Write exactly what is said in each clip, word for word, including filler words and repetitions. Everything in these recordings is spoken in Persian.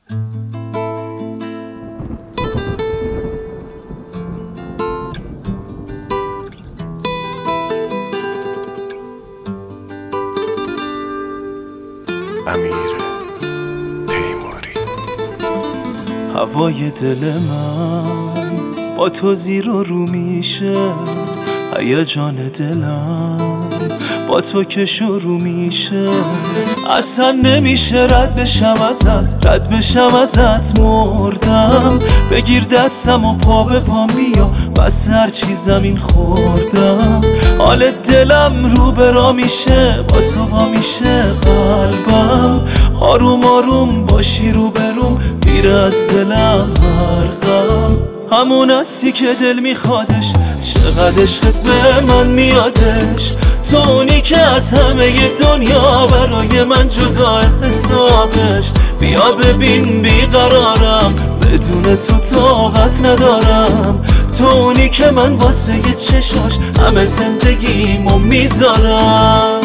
امیر تیموری. هوای دل من با تو زیر و رو میشه، هیجان دلم با تو که شروع میشه. اصلا نمیشه رد بشم ازت، رد بشم ازت مردم. بگیر دستم و پا به پا بیا، بس هر چی زمین خوردم. حال دلم رو به را میشه، با تو وا میشه قلبم. آروم آروم باشی رو بروم، میره از دلم هر غم. همون هستی که دل میخوادش، چقدر عشقت به من میادش. تو اونی که از همه دنیا برای من جدا حسابش. بیا ببین بیقرارم، بدون تو طاقت ندارم. تو اونی که من واسه چشاش همه زندگیمو میذارم.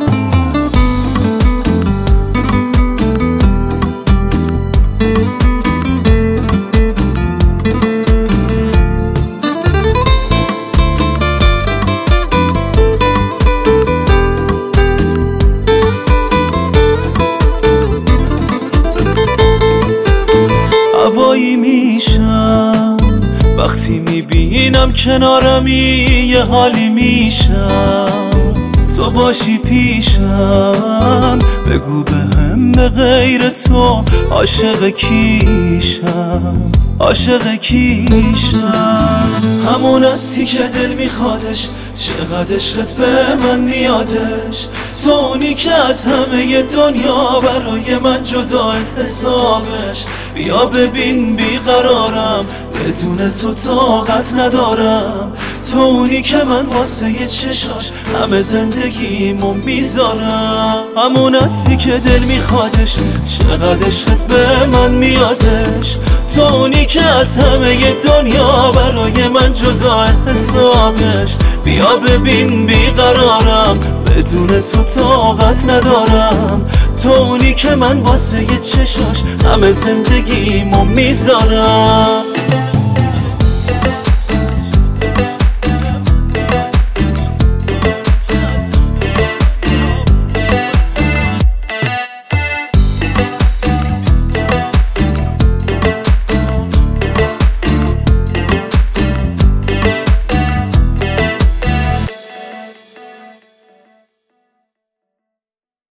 هوایی میشم وقتی میبینم کنارمی، یه حالی میشم تو باشی پیشم. بگو بهم به غیر تو عاشق کیشم، عاشق کیشم. همون هستی که دل میخوادش، چقدر عشقت به من میادش. تو اونی که از همه دنیا برای من جدا حسابش. بیا ببین بیقرارم، بدون تو طاقت ندارم. تو اونی که من واسه چشاش همه زندگیمو میذارم. همون هستی که دل میخوادش، چقدر عشقت به من میادش. تو اونی که از همه دنیا برای من جدا حسابش. بیا ببین بیقرارم، بدون تو طاقت ندارم. تو اونی که من واسه چشاش همه زندگیمو میذارم.